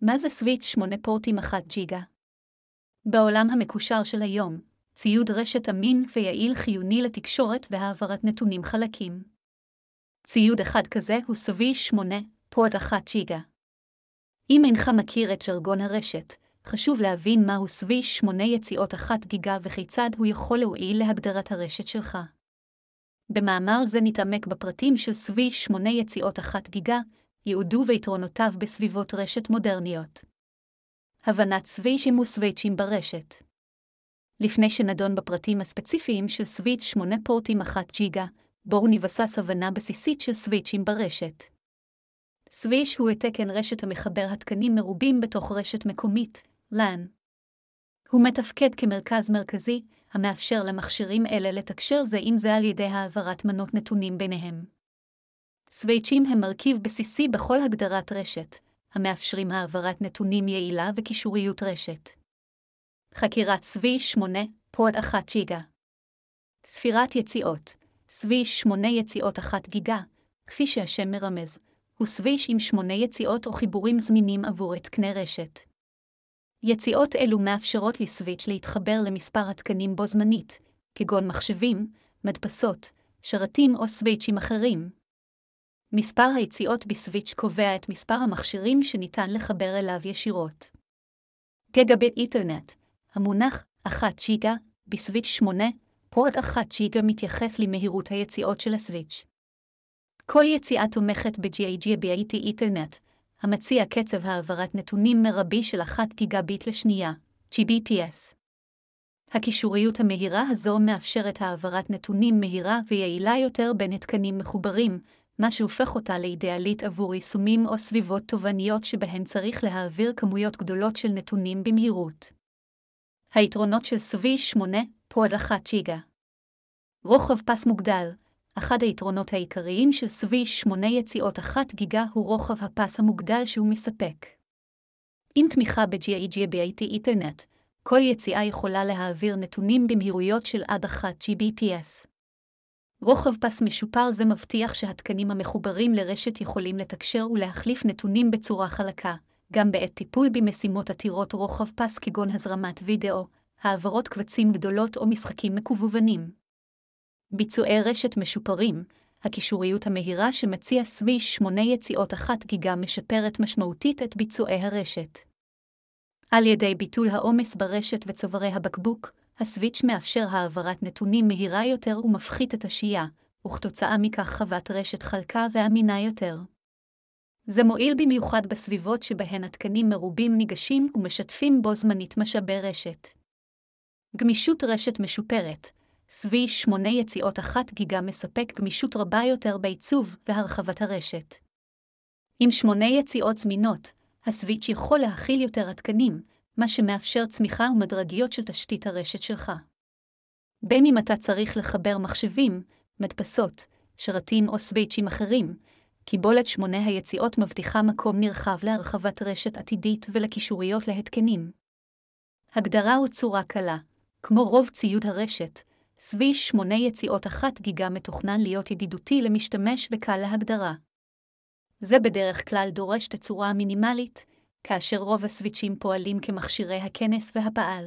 מה זה סוויץ' 8 פורטים 1 ג'יגה? בעולם המקושר של היום, ציוד רשת אמין ויעיל חיוני לתקשורת והעברת נתונים חלקים. ציוד אחד כזה הוא סוויץ' 8 פורט 1 ג'יגה. אם אינך מכיר את ז'רגון הרשת, חשוב להבין מהו סוויץ' 8 יציאות 1 גיגה וכיצד הוא יכול להועיל להגדרת הרשת שלך. במאמר זה נתעמק בפרטים של סוויץ' 8 יציאות 1 גיגה, ייעודו ויתרונותיו בסביבות רשת מודרניות. הבנת סוויצ'ים וסוויצ'ים ברשת. לפני שנדון בפרטים הספציפיים של סוויץ' 8 פורטים 1 ג'יגה, בואו נבסס הבנה בסיסית של סוויצ'ים ברשת. סוויץ' הוא תקן רשת המחבר התקנים מרובים בתוך רשת מקומית, LAN. הוא מתפקד כמרכז מרכזי, המאפשר למכשירים אלה לתקשר זה עם זה על ידי העברת מנות נתונים ביניהם. סוויצ'ים הם מרכיב בסיסי בכל הגדרת רשת, המאפשרים העברת נתונים יעילה וקישוריות רשת. חקירת סוויץ' 8 פורט 1 ג'יגה. ספירת יציאות. סוויץ' 8 יציאות 1 גיגה, כפי שהשם מרמז, הוא סוויץ' עם 8 יציאות או חיבורים זמינים עבור התקני רשת. יציאות אלו מאפשרות לסוויץ' להתחבר למספר התקנים בו זמנית, כגון מחשבים, מדפסות, שרתים או סוויצ'ים אחרים. מספר היציאות בסוויץ' קובע את מספר המכשירים שניתן לחבר אליו ישירות. גיגביט איתרנט, המונח 1 ג'יגה בסוויץ' 8 פורט 1 ג'יגה מתייחס למהירות היציאות של הסוויץ'. כל יציאה תומכת ב-Gigabit איתרנט, המציע קצב העברת נתונים מרבי של 1 גיגביט לשנייה, Gbps. הקישוריות המהירה הזו מאפשרת העברת נתונים מהירה ויעילה יותר בין התקנים מחוברים, מה שהופך אותה לאידיאלית עבור יישומים או סביבות תובעניות שבהן צריך להעביר כמויות גדולות של נתונים במהירות. היתרונות של סוויץ' 8 פורט 1 ג'יגה. רוחב פס מוגדל. אחד היתרונות העיקריים של סוויץ' 8 יציאות 1 גיגה הוא רוחב הפס המוגדל שהוא מספק. עם תמיכה ב-Gigabit איתרנט, כל יציאה יכולה להעביר נתונים במהירויות של עד 1 Gbps. רוחב פס משופר זה מבטיח שהתקנים המחוברים לרשת יכולים לתקשר ולהחליף נתונים בצורה חלקה, גם בעת טיפול במשימות עתירות רוחב פס כגון הזרמת וידאו, העברות קבצים גדולות או משחקים מקוונים. ביצועי רשת משופרים, הקישוריות המהירה שמציע סוויץ' 8 יציאות 1 גיגה משפרת משמעותית את ביצועי הרשת. על ידי ביטול העומס ברשת וצווארי הבקבוק, הסוויץ' מאפשר העברת נתונים מהירה יותר ומפחית את השהייה, וכתוצאה מכך חוות רשת חלקה ואמינה יותר. זה מועיל במיוחד בסביבות שבהן התקנים מרובים ניגשים ומשתפים בו זמנית משאבי רשת. גמישות רשת משופרת. סוויץ' 8 יציאות 1 גיגה מספק גמישות רבה יותר בעיצוב והרחבת הרשת. עם 8 יציאות זמינות, הסוויץ' יכול להכיל יותר התקנים, מה שמאפשר צמיחה ומדרגיות של תשתית הרשת שלך. בין אם אתה צריך לחבר מחשבים, מדפסות, שרתים או סוויצ'ים אחרים, קיבולת 8 היציאות מבטיחה מקום נרחב להרחבת רשת עתידית ולקישוריות להתקנים. הגדרה וצורה קלה. כמו רוב ציוד הרשת, סוויץ' 8 יציאות 1 גיגה מתוכנן להיות ידידותי למשתמש וקל להגדרה. זה בדרך כלל דורש תצורה מינימלית, כאשר רוב הסוויצ'ים פועלים כמכשירי הכנס והפעל.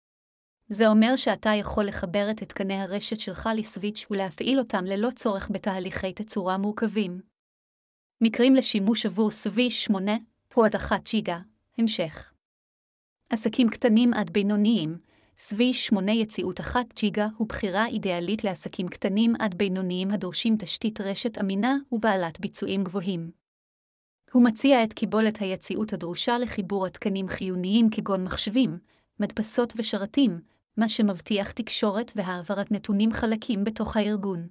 זה אומר שאתה יכול לחבר את התקני הרשת שלך לסוויץ' ולהפעיל אותם ללא צורך בתהליכי תצורה מורכבים. מקרים לשימוש עבור סוויץ' 8 פורט 1 ג'יגה, המשך. עסקים קטנים עד בינוניים, סוויץ' 8 יציאות 1 ג'יגה הוא בחירה אידיאלית לעסקים קטנים עד בינוניים הדורשים תשתית רשת אמינה ובעלת ביצועים גבוהים. הוא מציע את קיבולת היציאות הדרושה לחיבור התקנים חיוניים כגון מחשבים, מדפסות ושרתים, מה שמבטיח תקשורת והעברת נתונים חלקים בתוך הארגון.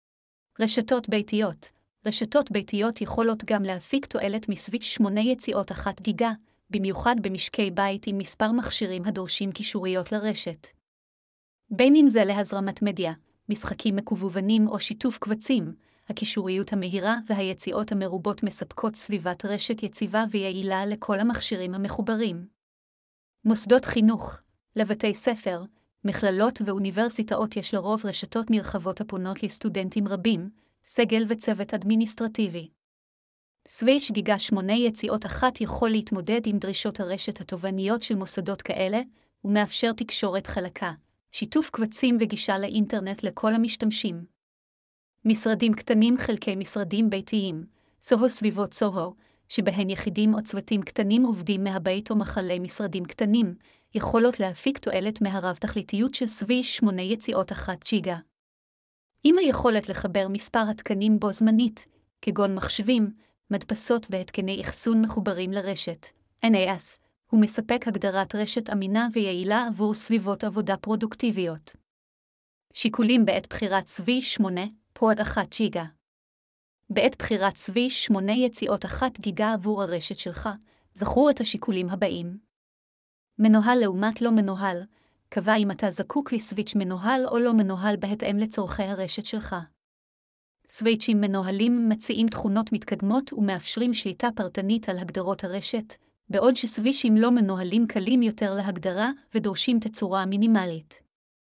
רשתות ביתיות. רשתות ביתיות יכולות גם להפיק תועלת מסוויץ' 8 יציאות 1 גיגה, במיוחד במשקי בית עם מספר מכשירים הדורשים קישוריות לרשת. בין אם זה להזרמת מדיה, משחקים מקוונים או שיתוף קבצים, הקישוריות המהירה והיציאות המרובות מספקות סביבת רשת יציבה ויעילה לכל המכשירים המחוברים. מוסדות חינוך, לבתי ספר, מכללות ואוניברסיטאות יש לרוב רשתות נרחבות הפונות לסטודנטים רבים, סגל וצוות אדמיניסטרטיבי. סוויץ' גיגה 8 יציאות 1 יכול להתמודד עם דרישות הרשת התובעניות של מוסדות כאלה, ומאפשר תקשורת חלקה, שיתוף קבצים וגישה לאינטרנט לכל המשתמשים. משרדים קטנים חלקי משרדים ביתיים, סוהו סביבות סוהו, שבהן יחידים או צוותים קטנים עובדים מהבית או מחלי משרדים קטנים, יכולות להפיק תועלת מהרב-תכליתיות של סוויץ' 8 יציאות 1 ג'יגה. עם היכולת לחבר מספר התקנים בו זמנית, כגון מחשבים, מדפסות והתקני אחסון מחוברים לרשת, NAS, הוא מספק הגדרת רשת אמינה ויעילה עבור סביבות עבודה פרודוקטיביות. שיקולים בעת בחירת סוויץ' 8, פורט 1 ג'יגה. בעת בחירת סוויץ' 8 יציאות 1 גיגה עבור הרשת שלך, זכרו את השיקולים הבאים. מנוהל לעומת לא מנוהל, קבע אם אתה זקוק לסוויץ' מנוהל או לא מנוהל בהתאם לצורכי הרשת שלך. סוויצ'ים מנוהלים מציעים תכונות מתקדמות ומאפשרים שליטה פרטנית על הגדרות הרשת, בעוד שסוויצ'ים לא מנוהלים קלים יותר להגדרה ודורשים תצורה מינימלית.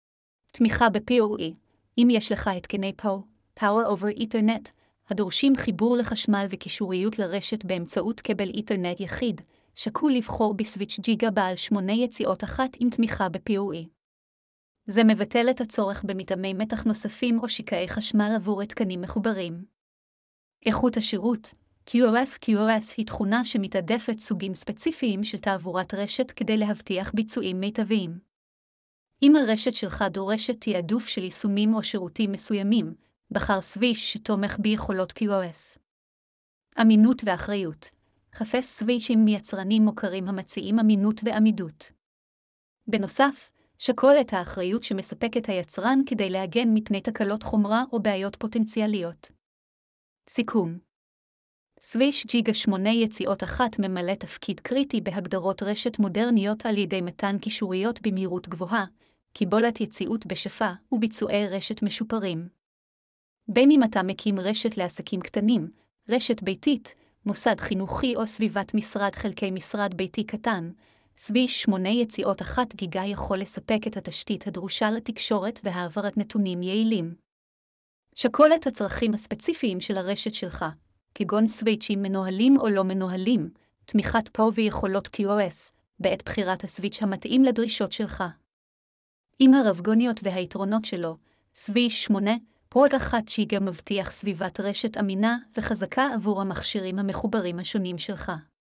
תמיכה ב-PoE, אם יש לך התקני Power over Ethernet, הדורשים חיבור לחשמל וקישוריות לרשת באמצעות כבל איתרנט יחיד, שקול לבחור בסוויץ' ג'יגה בעל 8 יציאות 1 עם תמיכה ב-PoE. זה מבטל את הצורך במטעמי מתח נוספים או שקעי חשמל עבור התקנים מחוברים. איכות השירות, QoS היא תכונה שמתעדפת סוגים ספציפיים של תעבורת רשת כדי להבטיח ביצועים מיטביים. אם הרשת שלך דורשת תעדוף של יישומים או שירותים מסוימים, בחר סוויץ' שתומך ביכולות QoS. אמינות ואחריות. חפש סוויצ'ים מיצרנים מוכרים המציעים אמינות ועמידות. בנוסף, שקול את האחריות שמספקת היצרן כדי להגן מפני תקלות חומרה או בעיות פוטנציאליות. סיכום. סוויץ' ג'יגה 8 יציאות 1 ממלא תפקיד קריטי בהגדרות רשת מודרניות על ידי מתן קישוריות במהירות גבוהה, קיבולת יציאות בשפע וביצועי רשת משופרים. בין אם אתה מקים רשת לעסקים קטנים, רשת ביתית, מוסד חינוכי או סביבת משרד חלקי משרד ביתי קטן, סוויץ' 8 יציאות 1 גיגה יכול לספק את התשתית הדרושה לתקשורת והעברת נתונים יעילים. שקול את הצרכים הספציפיים של הרשת שלך, כגון סוויצ'ים מנוהלים או לא מנוהלים, תמיכת PoE ויכולות QoS, בעת בחירת הסוויץ' המתאים לדרישות שלך. עם הרבגוניות והיתרונות שלו, סוויץ' 8, פורט 1 ג'יגה מבטיח סביבת רשת אמינה וחזקה עבור המכשירים המחוברים השונים שלך.